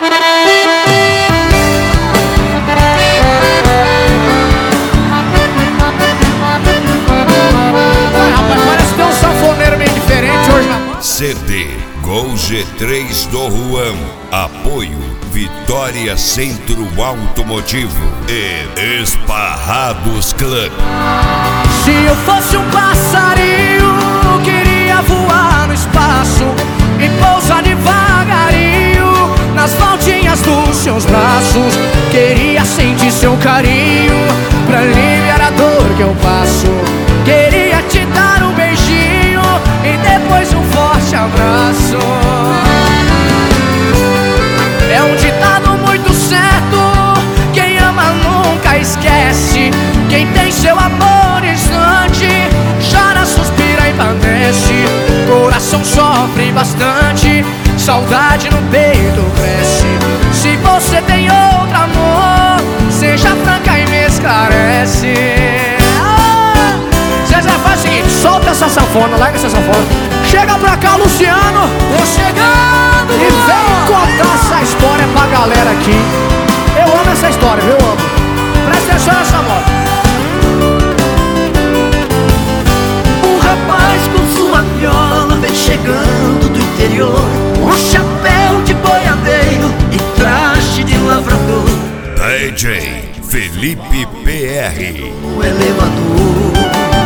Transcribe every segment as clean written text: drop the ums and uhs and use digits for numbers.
CD Gol G3 do Juan. Apoio Vitória Centro Automotivo e Esparrados Club. Se eu fosse um passarinho, queria voar no espaço e pousar devagarinho nas voltinhas dos seus braços. Queria sentir seu carinho pra aliviar a dor que eu passo. Queria te dar um beijinho e depois um forte abraço. É um ditado muito certo: quem ama nunca esquece. Quem tem seu amor distante chora, suspira e padece. Coração sofre bastante, saudade no peito cresce. Se você tem outro amor, seja franca e me esclarece. Zezé, faz o seguinte, solta essa sanfona, larga essa sanfona. Chega pra cá, Luciano. Tô chegando. E vem contar essa história pra galera aqui. Eu amo essa história, viu? Eu amo. Presta atenção nessa moto. Um rapaz com sua viola vem chegando do interior, um chapéu de boiadeiro e traje de lavrador. DJ Felipe PR. O elevador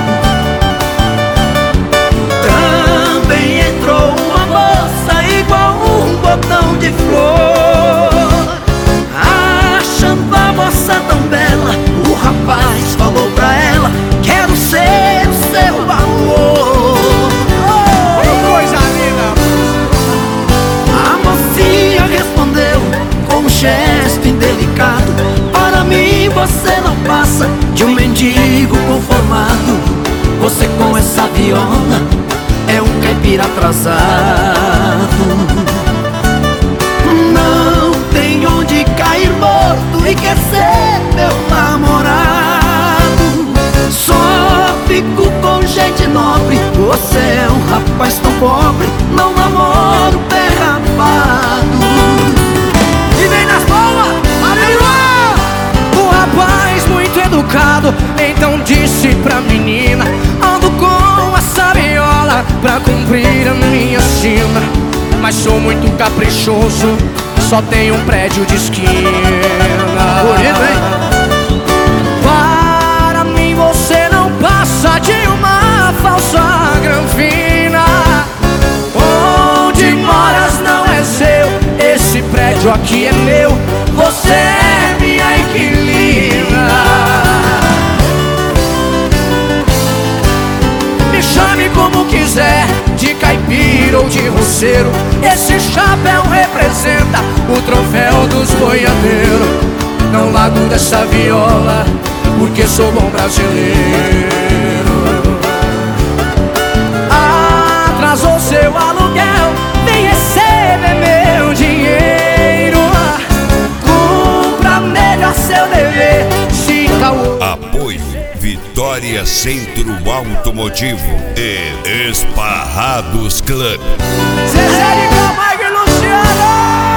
também entrou uma moça igual um botão de flor. Achando a moça tão bela, o rapaz falou pra ela: quero ser o seu amor. Oh, coisa linda. A mocinha respondeu com um gesto indelicado: para mim você não passa de um mendigo conformado. Você com essa viola é um caipira atrasado. Não tem onde cair morto e quer ser meu namorado. Só fico com gente nobre, você é um rapaz tão pobre, não namoro pé rapado. E vem nas palmas, aleluia! O rapaz muito educado então disse pra menina: ando com essa viola pra cumprir a minha sina, mas sou muito caprichoso, só tenho um prédio de esquina. Bonito, hein? Para mim você não passa de uma falsa granfina. Onde moras não é seu, esse prédio aqui é meu, você é minha inquilina. Me chame como quiser, de caipira ou de roceiro, esse chapéu representa o troféu dos boiadeiros. Não largo dessa viola, porque sou bom brasileiro. Atrasou seu aluguel, vem receber meu dinheiro. Cumpra melhor seu dever, sinta o... Apoio Vitória Centro Automotivo e Esparrados Club. Zezé de Camargo e Luciano.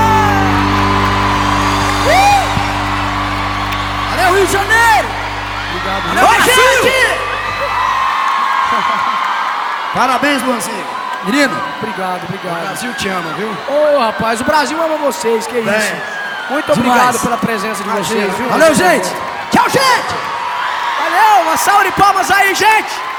Valeu, Rio de Janeiro. Obrigado. Valeu, gente. Parabéns, Luanzinho. Menino, Obrigado. o Brasil te ama, viu? Ô, rapaz, o Brasil ama vocês, que isso. Muito obrigado pela presença de vocês, viu? Valeu, gente. Tchau, gente. Valeu, uma salva de palmas aí, gente.